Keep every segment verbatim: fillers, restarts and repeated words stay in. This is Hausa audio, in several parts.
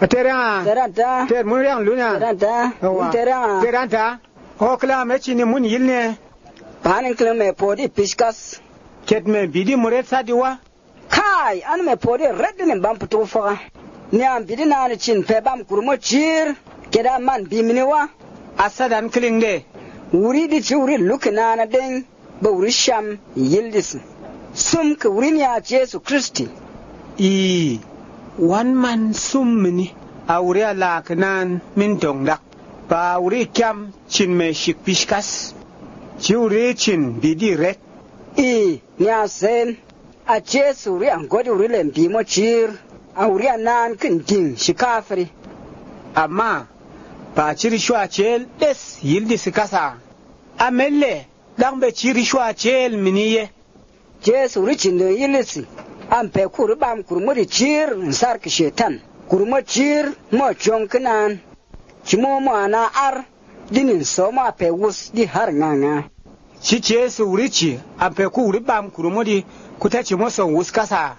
Terang. Teranta. Ter mun yang lunya. Teranta. Terang. Teranta. Okla me chini mun yilne. Panin kleme podi piskas. Ket me bidi muret sadiwa. Kai an me podi redin bam putu fa. Ni am bidi na ni chin pe bam kurmo chir. Keda man biminiwa. Asadan klingde. Wuri di churi lukna na ding. Ba wuri sham yildis. Sum ke wuri ni a Jesu Kristi. I one man sum mini. Awuri ala kanan min dongdak. Ba wuri kyam chin me shik piskas. Chiuri chin bidi ret. I ni a sen. A Jesu ri an godi wuri lem bimo chir. A wuri a nan kin ding shikafri. Amma ba chiri shwa chel des yildi sikasa. Amelle dang be chiri shwa chel miniye. Jesu ri chin de yilisi. Am pe kuru bam kuru muri chir nsar ki shetan. Kuru mo chir mo chong kanan. Chimo mo ana ar. Dinin so mo pe wus di har nganga. Chi Jesu ri chi am pe kuru bam kuru muri kuta chimo son wus kasa.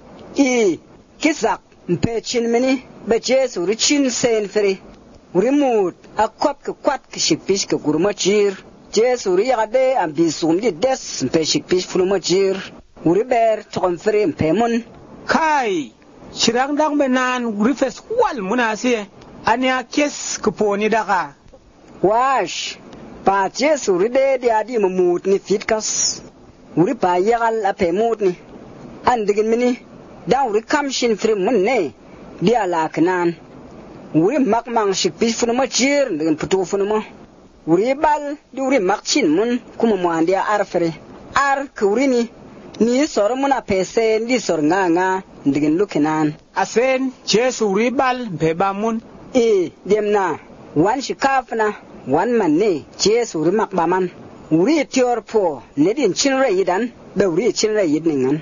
I kisak mpe chin mini be Jesu ri chin sen fri. Uri mut a kwap ke kwat ke shikpish ke kuru mo chir. Jesu ri yagade am bisum di des mpe shikpish fulu mo chir. Uri ber tokom fri mpe mun. Kai shirang dang be nan rifes wal munasi. Anya kes kuponi daga. Wash pa Jesu ri de di adi mut ni fitkas. Uri pa yagal a pe mut ni. Andigin mini dan uri kamshin fri mun ne di ala kanan. Uri mak mang shikpish fulu mo chir ndigin putu fulu mo. Uri bal di uri mak chin mun kuma mwandi a arfri. Ar ke uri ni ni sor muna pese ndi sor nga nga ndigin lukinan. Asen Jesu uri bal beba mun. E demna wan shikafna wan man ne Jesu uri mak baman. Uri tior po nedin chinre yidan be uri chinre yidningan.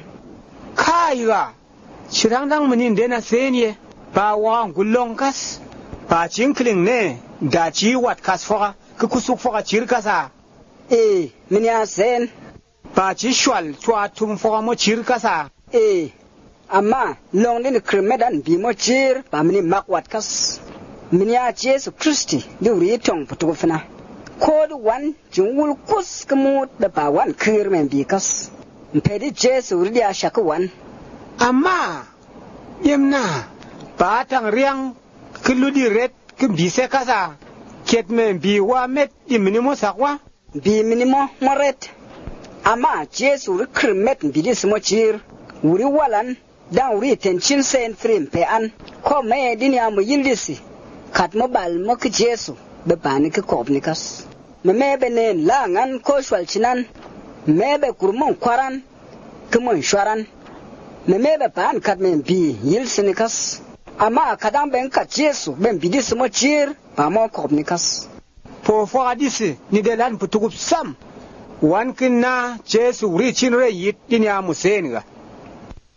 Kai ga shirang dang munin dena senye ba wa gulong kas. Ba chinkling ne da chi wat kas foga ku kusuk foga chir kasa. E minya sen. Ba chi shwal chwa tum foga mo chir kasa. E amma long din krimedan bi mo chir ba mini mak wat kas. Minya Jesu Kristi di uri tong putufna. Kod wan jungul kus kemut da ba wan kir men bi kas. Mpedi Jesu uri dia shaka wan. Amma yemna ba tang riang keludi ret ke bise kasa. Ket men bi wa met di minimo sakwa. Bi minimo moret. Amma Jesu uri krimet bi di smo chir. Uri walan dan uri tenchin sen frim pe an. Ko me dini amu yildisi. Kat mo bal mo ki Jesu be bani ki kopnikas. Me mebe ne langan ko shwal chinan. Mebe kurmon kwaran kumon shwaran. Me mebe pan kat men bi yil sinikas. Ama kadang ben kat Jesu ben bidis mo chir pa mo kopnikas. Po fo adisi ni delan putukup sam. Wan kinna Jesu ri chinre yit dinya musenga.